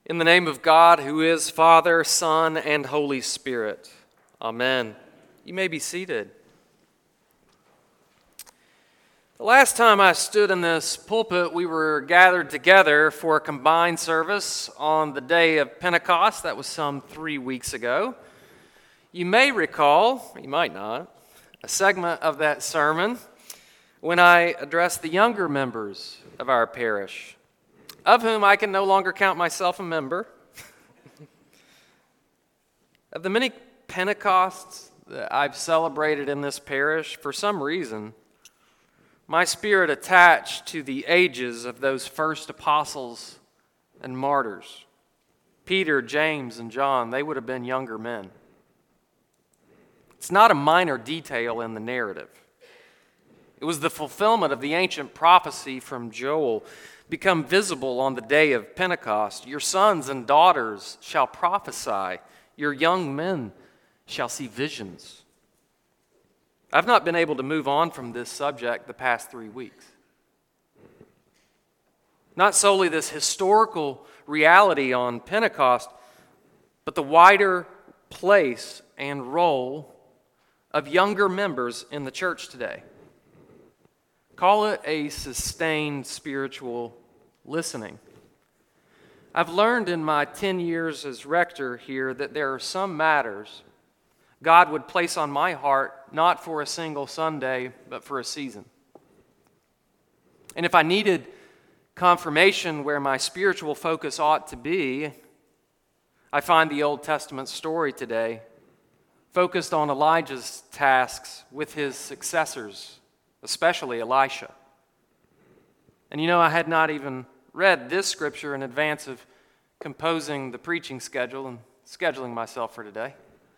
In the name of God, who is Father, Son, and Holy Spirit. Amen. You may be seated. The last time I stood in this pulpit, we were gathered together for a combined service on the day of Pentecost. That was some 3 weeks ago. You may recall, or you might not, a segment of that sermon when I addressed the younger members of our parish, of whom I can no longer count myself a member. Of the many Pentecosts that I've celebrated in this parish, for some reason, my spirit attached to the ages of those first apostles and martyrs. Peter, James, and John, they would have been younger men. It's not a minor detail in the narrative. It was the fulfillment of the ancient prophecy from Joel, become visible on the day of Pentecost. Your sons and daughters shall prophesy. Your young men shall see visions. I've not been able to move on from this subject the past 3 weeks. Not solely this historical reality on Pentecost, but the wider place and role of younger members in the church today. Call it a sustained spiritual listening. I've learned in my 10 years as rector here that there are some matters God would place on my heart, not for a single Sunday, but for a season. And if I needed confirmation where my spiritual focus ought to be, I find the Old Testament story today focused on Elijah's tasks with his successors, especially Elisha. And I had not even read this scripture in advance of composing the preaching schedule and scheduling myself for today.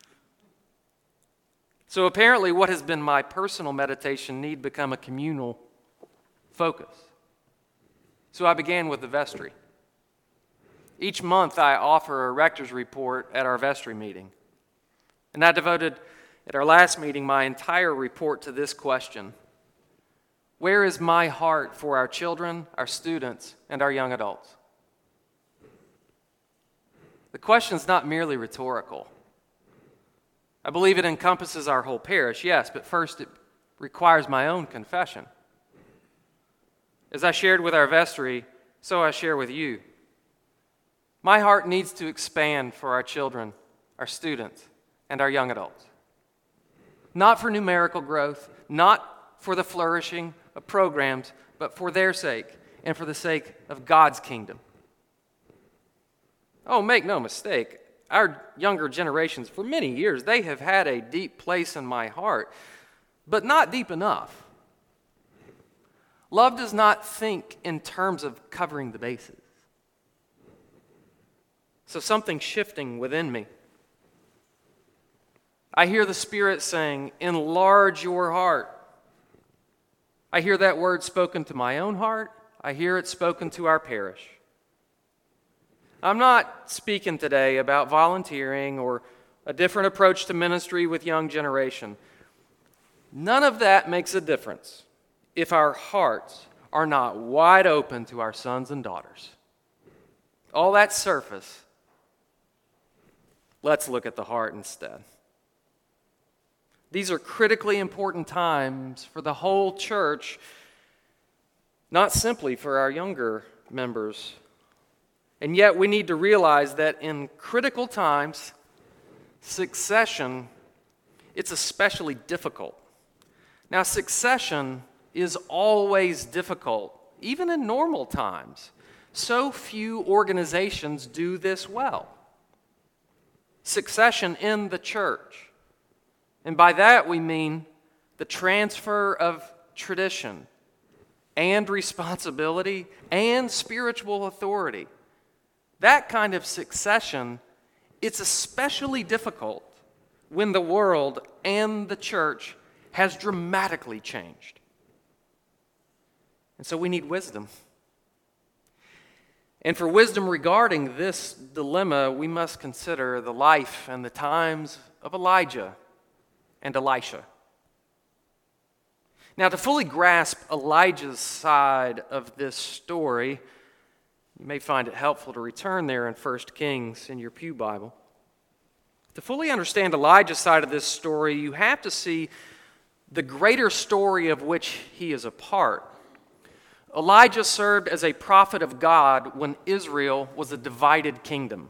So apparently what has been my personal meditation need become a communal focus. So I began with the vestry. Each month I offer a rector's report at our vestry meeting. And I devoted at our last meeting my entire report to this question: where is my heart for our children, our students, and our young adults? The question is not merely rhetorical. I believe it encompasses our whole parish, yes, but first it requires my own confession. As I shared with our vestry, so I share with you. My heart needs to expand for our children, our students, and our young adults. Not for numerical growth, not for the flourishing of programs, but for their sake and for the sake of God's kingdom. Oh, make no mistake, our younger generations, for many years, they have had a deep place in my heart, but not deep enough. Love does not think in terms of covering the bases. So something's shifting within me. I hear the Spirit saying, enlarge your heart. I hear that word spoken to my own heart. I hear it spoken to our parish. I'm not speaking today about volunteering or a different approach to ministry with young generation. None of that makes a difference if our hearts are not wide open to our sons and daughters. All that surface. Let's look at the heart instead. These are critically important times for the whole church, not simply for our younger members. And yet we need to realize that in critical times, succession, it's especially difficult. Now, succession is always difficult, even in normal times. So few organizations do this well. Succession in the church. And by that we mean the transfer of tradition and responsibility and spiritual authority. That kind of succession, it's especially difficult when the world and the church has dramatically changed. And so we need wisdom. And for wisdom regarding this dilemma, we must consider the life and the times of Elijah and Elisha. Now, to fully grasp Elijah's side of this story, You may find it helpful to return there in 1 Kings in your pew Bible. To fully understand Elijah's side of this story, you have to see the greater story of which he is a part. Elijah served as a prophet of God when Israel was a divided kingdom.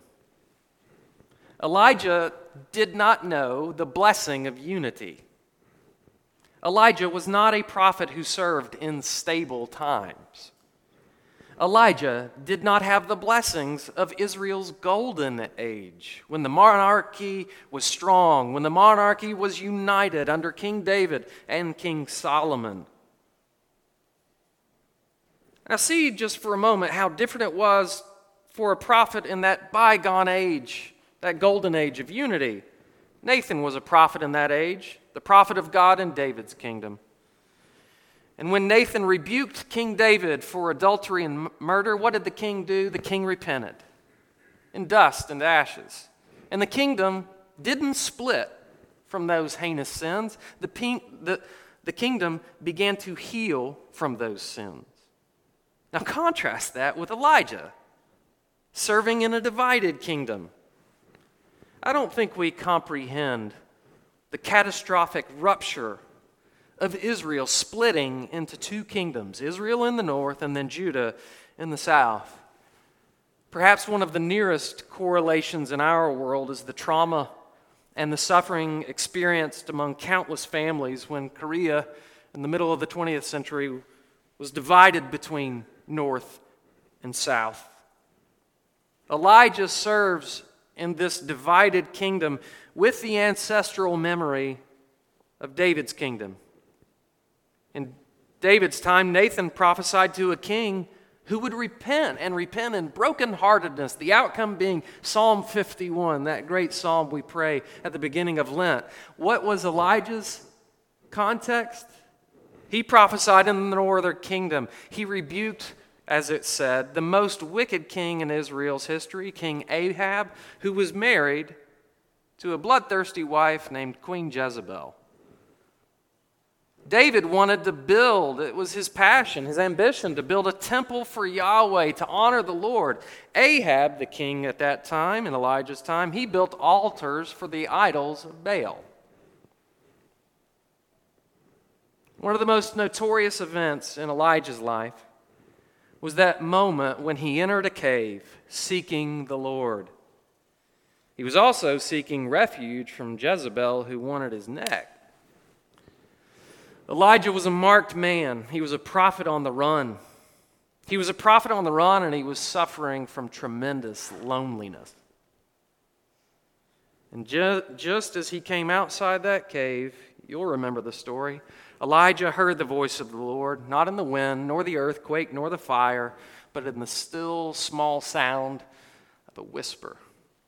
Elijah did not know the blessing of unity. Elijah was not a prophet who served in stable times. Elijah did not have the blessings of Israel's golden age, when the monarchy was strong, when the monarchy was united under King David and King Solomon. Now see just for a moment how different it was for a prophet in that bygone age, that golden age of unity. Nathan was a prophet in that age, the prophet of God in David's kingdom. And when Nathan rebuked King David for adultery and murder, what did the king do? The king repented in dust and ashes. And the kingdom didn't split from those heinous sins. The kingdom began to heal from those sins. Now contrast that with Elijah, serving in a divided kingdom. I don't think we comprehend the catastrophic rupture of Israel splitting into two kingdoms, Israel in the north and then Judah in the south. Perhaps one of the nearest correlations in our world is the trauma and the suffering experienced among countless families when Korea in the middle of the 20th century was divided between north and south. Elijah serves in this divided kingdom with the ancestral memory of David's kingdom. In David's time, Nathan prophesied to a king who would repent in brokenheartedness, the outcome being Psalm 51, that great psalm we pray at the beginning of Lent. What was Elijah's context? He prophesied in the northern kingdom. He rebuked, as it said, the most wicked king in Israel's history, King Ahab, who was married to a bloodthirsty wife named Queen Jezebel. David wanted to build, it was his passion, his ambition, to build a temple for Yahweh, to honor the Lord. Ahab, the king at that time, in Elijah's time, he built altars for the idols of Baal. One of the most notorious events in Elijah's life was that moment when he entered a cave seeking the Lord. He was also seeking refuge from Jezebel, who wanted his neck. Elijah was a marked man. He was a prophet on the run. He was a prophet on the run, and he was suffering from tremendous loneliness. And just as he came outside that cave, you'll remember the story, Elijah heard the voice of the Lord, not in the wind, nor the earthquake, nor the fire, but in the still, small sound of a whisper.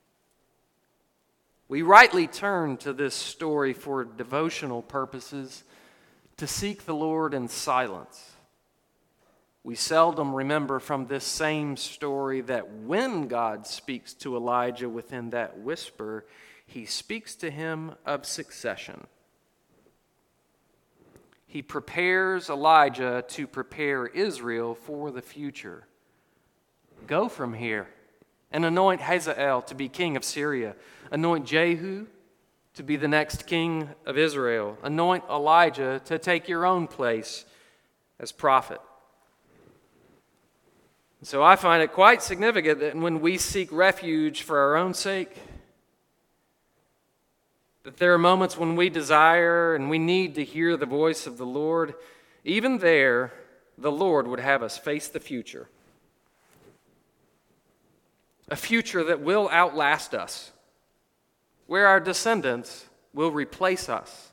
We rightly turn to this story for devotional purposes, to seek the Lord in silence. We seldom remember from this same story that when God speaks to Elijah within that whisper, he speaks to him of succession. He prepares Elijah to prepare Israel for the future. Go from here and anoint Hazael to be king of Syria. Anoint Jehu to be the next king of Israel. Anoint Elijah to take your own place as prophet. So I find it quite significant that when we seek refuge for our own sake, that there are moments when we desire and we need to hear the voice of the Lord. Even there, the Lord would have us face the future. A future that will outlast us, where our descendants will replace us.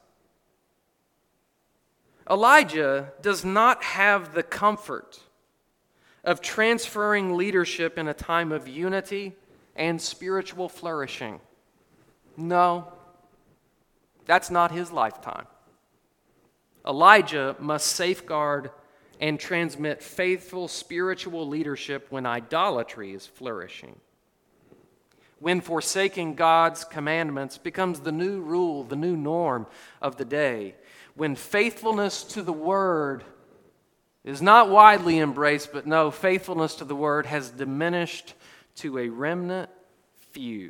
Elijah does not have the comfort of transferring leadership in a time of unity and spiritual flourishing. No, that's not his lifetime. Elijah must safeguard and transmit faithful spiritual leadership when idolatry is flourishing. When forsaking God's commandments becomes the new rule, the new norm of the day. When faithfulness to the word is not widely embraced, but no, faithfulness to the word has diminished to a remnant few.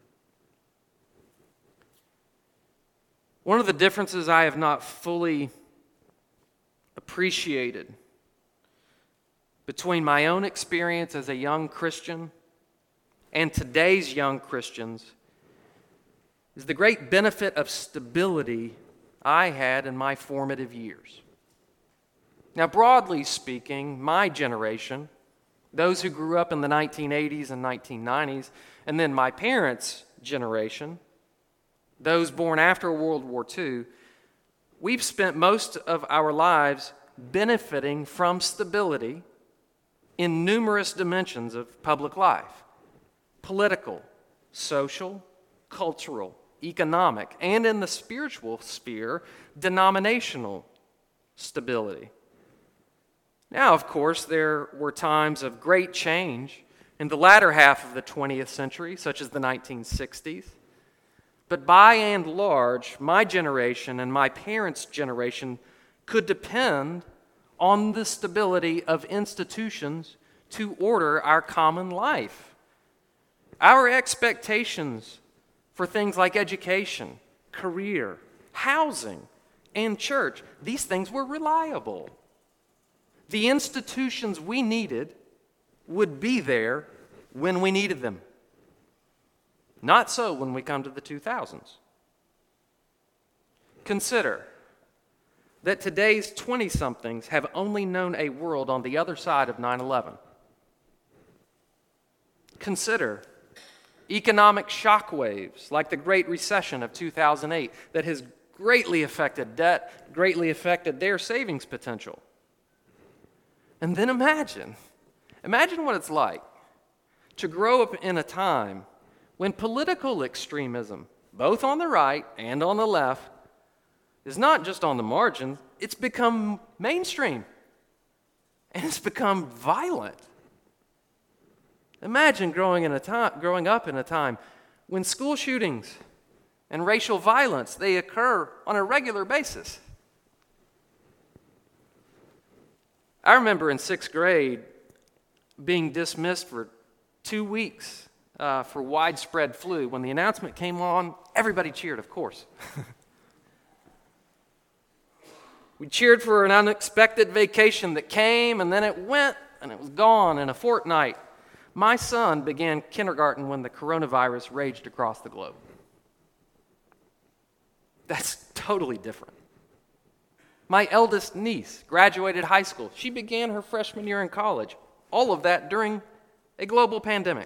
One of the differences I have not fully appreciated between my own experience as a young Christian and today's young Christians is the great benefit of stability I had in my formative years. Now, broadly speaking, my generation, those who grew up in the 1980s and 1990s, and then my parents' generation, those born after World War II, we've spent most of our lives benefiting from stability in numerous dimensions of public life: political, social, cultural, economic, and in the spiritual sphere, denominational stability. Now, of course, there were times of great change in the latter half of the 20th century, such as the 1960s. But by and large, my generation and my parents' generation could depend on the stability of institutions to order our common life. Our expectations for things like education, career, housing, and church, these things were reliable. The institutions we needed would be there when we needed them. Not so when we come to the 2000s. Consider that today's 20-somethings have only known a world on the other side of 9/11. Consider economic shockwaves like the Great Recession of 2008 that has greatly affected debt, greatly affected their savings potential. And then imagine what it's like to grow up in a time when political extremism, both on the right and on the left, is not just on the margins, it's become mainstream. And it's become violent. Imagine growing up in a time when school shootings and racial violence, they occur on a regular basis. I remember in 6th grade being dismissed for 2 weeks for widespread flu. When the announcement came on, everybody cheered, of course. We cheered for an unexpected vacation that came, and then it went, and it was gone in a fortnight. My son began kindergarten when the coronavirus raged across the globe. That's totally different. My eldest niece graduated high school. She began her freshman year in college. All of that during a global pandemic.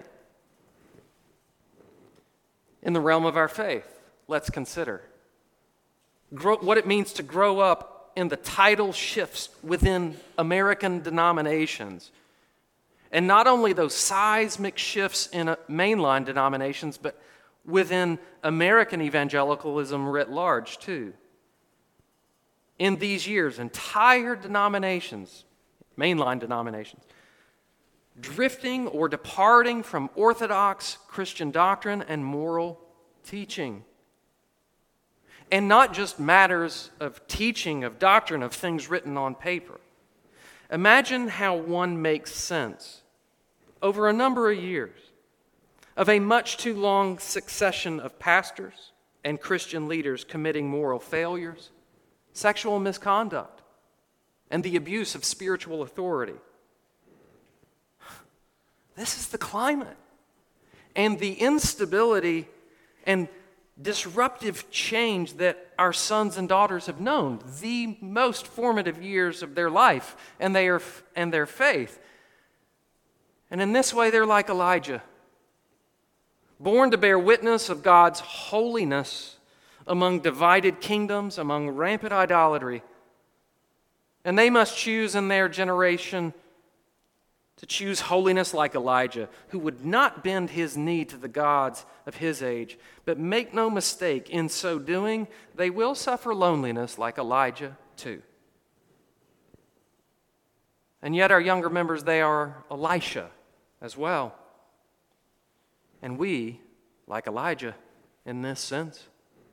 In the realm of our faith, let's consider what it means to grow up in the tidal shifts within American denominations. And not only those seismic shifts in mainline denominations, but within American evangelicalism writ large, too. In these years, entire denominations, mainline denominations, drifting or departing from orthodox Christian doctrine and moral teaching. And not just matters of teaching, of doctrine, of things written on paper. Imagine how one makes sense over a number of years of a much too long succession of pastors and Christian leaders committing moral failures, sexual misconduct, and the abuse of spiritual authority. This is the climate. And the instability and disruptive change that our sons and daughters have known, the most formative years of their life and their faith. And in this way, they're like Elijah, born to bear witness of God's holiness among divided kingdoms, among rampant idolatry. And they must choose in their generation to choose holiness like Elijah, who would not bend his knee to the gods of his age. But make no mistake, in so doing, they will suffer loneliness like Elijah too. And yet our younger members, they are Elisha as well. And we, like Elijah in this sense,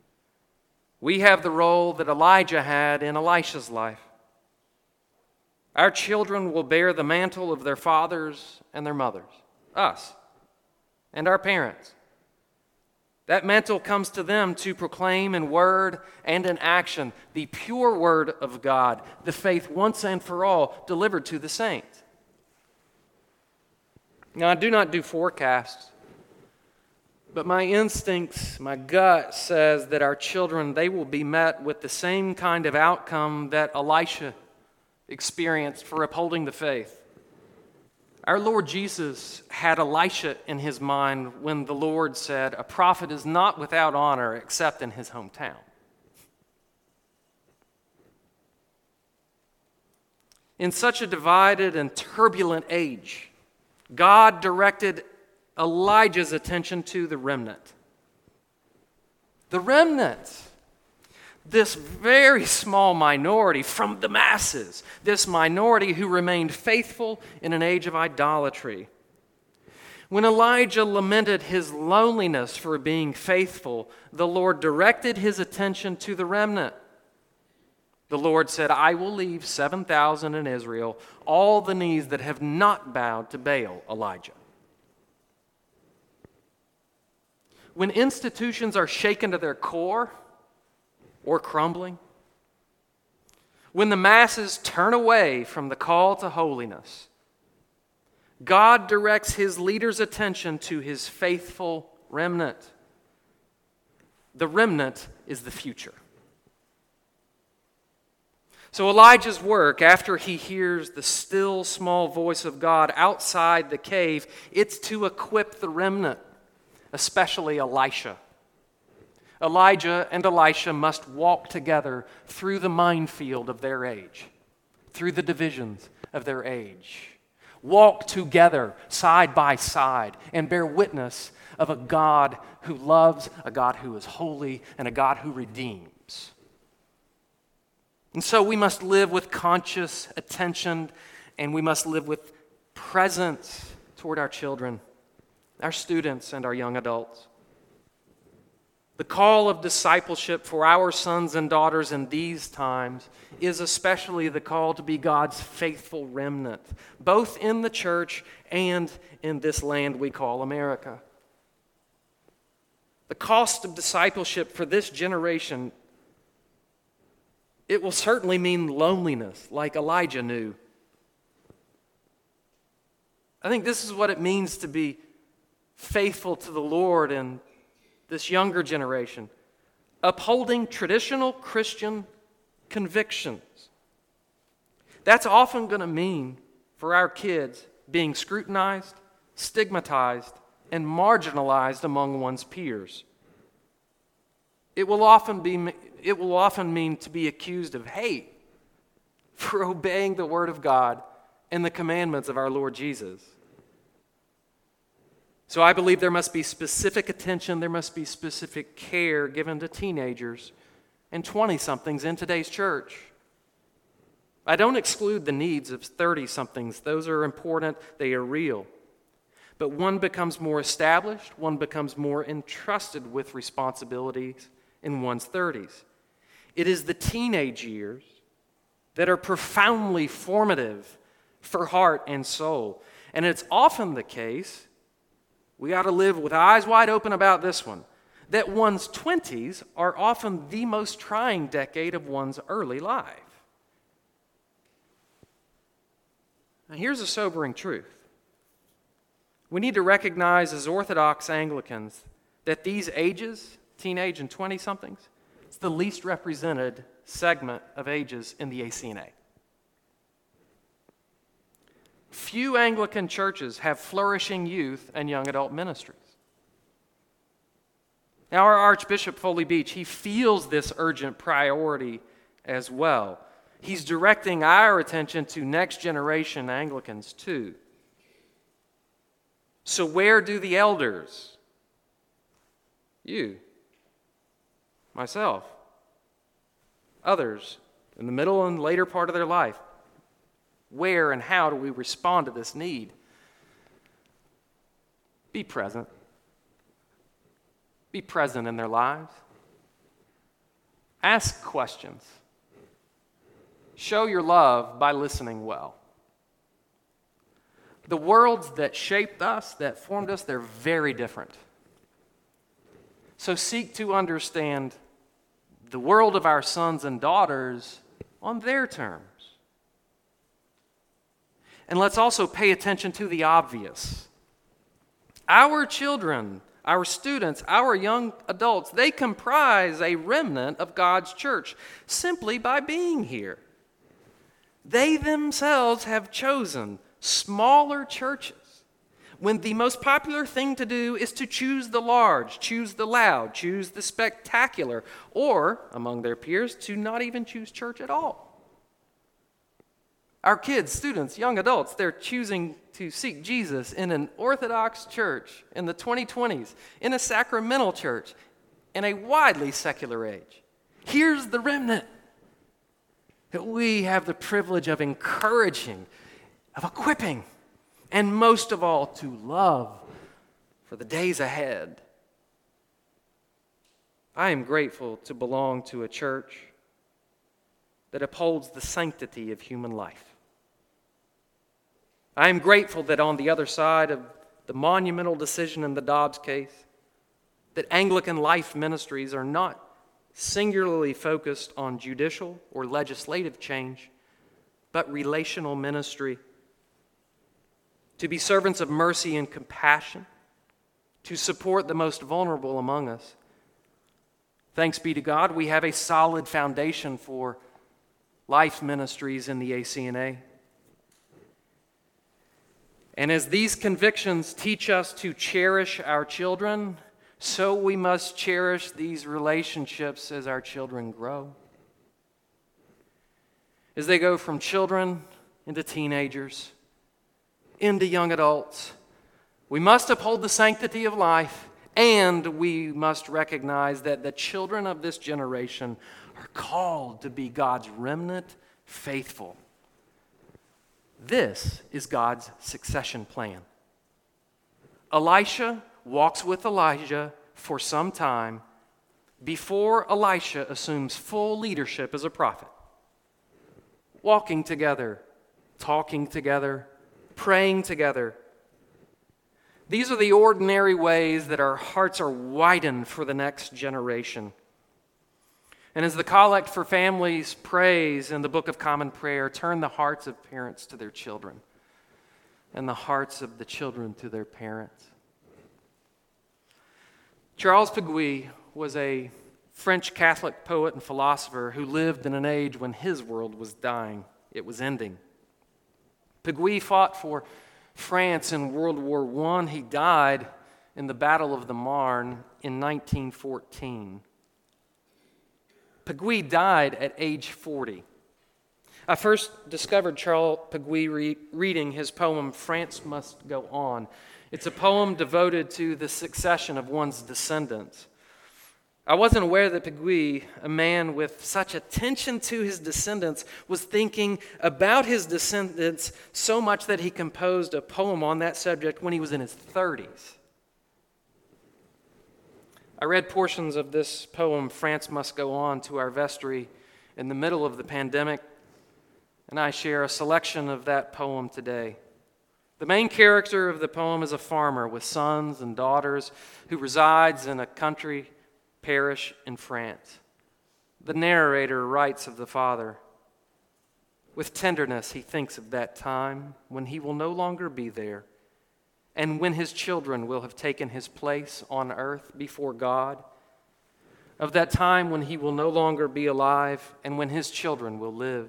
we have the role that Elijah had in Elisha's life. Our children will bear the mantle of their fathers and their mothers, us, and our parents. That mantle comes to them to proclaim in word and in action the pure word of God, the faith once and for all delivered to the saints. Now, I do not do forecasts, but my instincts, my gut says that our children, they will be met with the same kind of outcome that Elisha experienced for upholding the faith. Our Lord Jesus had Elisha in his mind when the Lord said, "A prophet is not without honor except in his hometown." In such a divided and turbulent age, God directed Elijah's attention to the remnant. The remnant. This very small minority from the masses, this minority who remained faithful in an age of idolatry. When Elijah lamented his loneliness for being faithful, the Lord directed his attention to the remnant. The Lord said, "I will leave 7,000 in Israel, all the knees that have not bowed to Baal, Elijah." When institutions are shaken to their core, or crumbling, when the masses turn away from the call to holiness, God directs his leaders' attention to his faithful remnant. The remnant is the future. So Elijah's work, after he hears the still small voice of God outside the cave, it's to equip the remnant, especially Elisha. Elijah and Elisha must walk together through the minefield of their age, through the divisions of their age. Walk together side by side and bear witness of a God who loves, a God who is holy, and a God who redeems. And so we must live with conscious attention, and we must live with presence toward our children, our students, and our young adults. The call of discipleship for our sons and daughters in these times is especially the call to be God's faithful remnant, both in the church and in this land we call America. The cost of discipleship for this generation, it will certainly mean loneliness, like Elijah knew. I think this is what it means to be faithful to the Lord and this younger generation, upholding traditional Christian convictions. That's often going to mean for our kids being scrutinized, stigmatized, and marginalized among one's peers. It will often mean to be accused of hate for obeying the Word of God and the commandments of our Lord Jesus. So I believe there must be specific attention, there must be specific care given to teenagers and 20-somethings in today's church. I don't exclude the needs of 30-somethings. Those are important, they are real. But one becomes more established, one becomes more entrusted with responsibilities in one's 30s. It is the teenage years that are profoundly formative for heart and soul. And it's often the case, we got to live with eyes wide open about this one, that one's 20s are often the most trying decade of one's early life. Now, here's a sobering truth. We need to recognize as Orthodox Anglicans that these ages, teenage and 20-somethings, it's the least represented segment of ages in the ACNA. Few Anglican churches have flourishing youth and young adult ministries. Now, our Archbishop Foley Beach, he feels this urgent priority as well. He's directing our attention to next generation Anglicans too. So where do the elders, you, myself, others, in the middle and later part of their life, where and how do we respond to this need? Be present. Be present in their lives. Ask questions. show your love by listening well. The worlds that shaped us, that formed us, they're very different. So seek to understand the world of our sons and daughters on their terms. And let's also pay attention to the obvious. Our children, our students, our young adults, they comprise a remnant of God's church simply by being here. They themselves have chosen smaller churches when the most popular thing to do is to choose the large, choose the loud, choose the spectacular, or, among their peers, to not even choose church at all. Our kids, students, young adults, they're choosing to seek Jesus in an Orthodox church in the 2020s, in a sacramental church, in a widely secular age. Here's the remnant that we have the privilege of encouraging, of equipping, and most of all, to love for the days ahead. I am grateful to belong to a church that upholds the sanctity of human life. I am grateful that on the other side of the monumental decision in the Dobbs case, that Anglican Life Ministries are not singularly focused on judicial or legislative change, but relational ministry, to be servants of mercy and compassion, to support the most vulnerable among us. Thanks be to God, we have a solid foundation for life ministries in the ACNA. And as these convictions teach us to cherish our children, so we must cherish these relationships as our children grow. As they go from children into teenagers, into young adults, we must uphold the sanctity of life, and we must recognize that the children of this generation are called to be God's remnant faithful. This is God's succession plan. Elisha walks with Elijah for some time before Elisha assumes full leadership as a prophet. Walking together, talking together, praying together. These are the ordinary ways that our hearts are widened for the next generation. And as the Collect for Families prays in the Book of Common Prayer, turn the hearts of parents to their children and the hearts of the children to their parents. Charles Péguy was a French Catholic poet and philosopher who lived in an age when his world was dying. It was ending. Péguy fought for France in World War I. He died in the Battle of the Marne in 1914. Péguy died at age 40. I first discovered Charles Péguy reading his poem, France Must Go On. It's a poem devoted to the succession of one's descendants. I wasn't aware that Péguy, a man with such attention to his descendants, was thinking about his descendants so much that he composed a poem on that subject when he was in his 30s. I read portions of this poem, France Must Go On, to our vestry in the middle of the pandemic, and I share a selection of that poem today. The main character of the poem is a farmer with sons and daughters who resides in a country parish in France. The narrator writes of the father. With tenderness, he thinks of that time when he will no longer be there, and when his children will have taken his place on earth before God, of that time when he will no longer be alive, and when his children will live.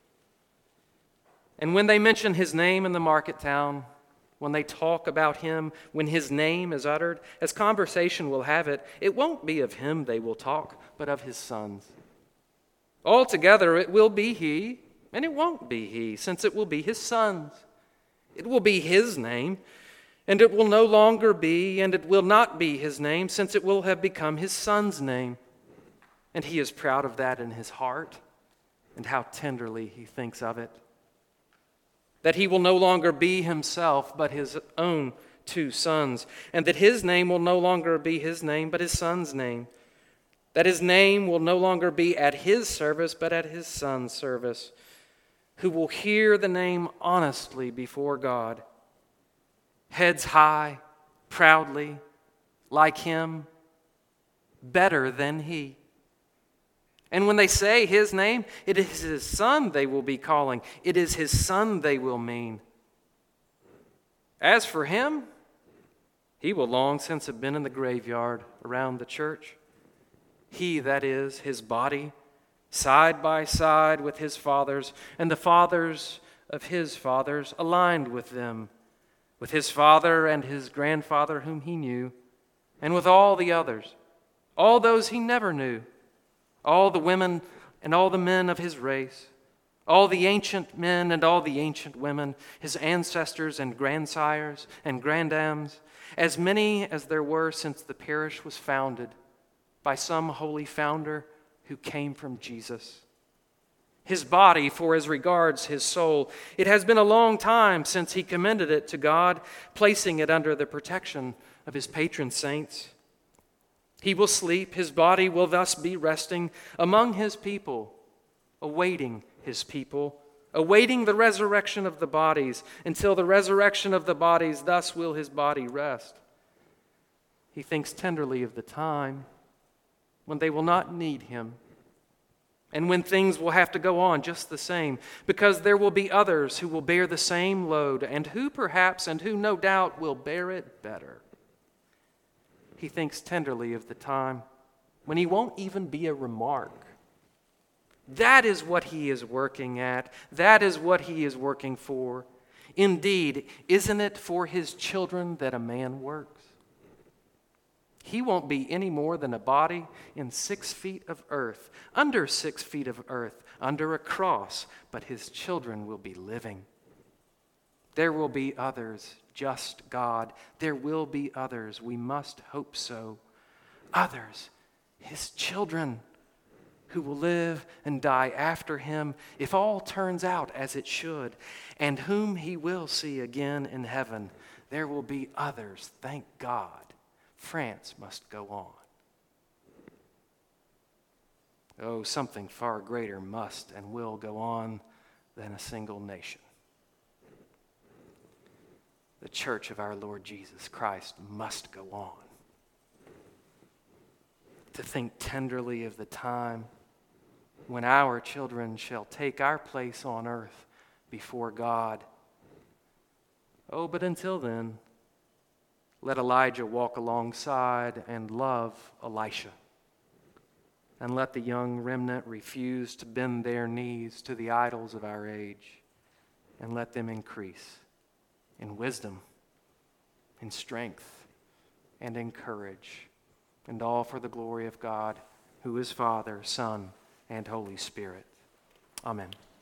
And when they mention his name in the market town, when they talk about him, when his name is uttered, as conversation will have it, it won't be of him they will talk, but of his sons. Altogether it will be he, and it won't be he, since it will be his sons. It will be his name, and it will no longer be, and it will not be his name, since it will have become his son's name. And he is proud of that in his heart, and how tenderly he thinks of it. That he will no longer be himself, but his own two sons, and that his name will no longer be his name, but his son's name. That his name will no longer be at his service, but at his son's service. who will hear the name honestly before God, heads high, proudly, like him, better than he. And when they say his name, it is his son they will be calling. It is his son they will mean. As for him, he will long since have been in the graveyard around the church. He, that is, his body, side by side with his fathers, and the fathers of his fathers, aligned with them, with his father and his grandfather whom he knew, and with all the others, all those he never knew, all the women and all the men of his race, all the ancient men and all the ancient women, his ancestors and grandsires and grandams, as many as there were since the parish was founded by some holy founder who came from Jesus. His body, for as regards his soul, it has been a long time since he commended it to God, placing it under the protection of his patron saints. He will sleep, his body will thus be resting among his people, awaiting his people, awaiting the resurrection of the bodies. Until the resurrection of the bodies, thus will his body rest. He thinks tenderly of the time when they will not need him, and when things will have to go on just the same, because there will be others who will bear the same load, and who perhaps, and who no doubt will bear it better. He thinks tenderly of the time when he won't even be a remark. That is what he is working at. That is what he is working for. Indeed, isn't it for his children that a man works? He won't be any more than a body in 6 feet of earth, under 6 feet of earth, under a cross, but his children will be living. There will be others, just God. There will be others, we must hope so. Others, his children, who will live and die after him, if all turns out as it should, and whom he will see again in heaven. There will be others, thank God. France must go on. Oh, something far greater must and will go on than a single nation. The church of our Lord Jesus Christ must go on. To think tenderly of the time when our children shall take our place on earth before God. Oh, but until then, let Elijah walk alongside and love Elisha. And let the young remnant refuse to bend their knees to the idols of our age. And let them increase in wisdom, in strength, and in courage. And all for the glory of God, who is Father, Son, and Holy Spirit. Amen.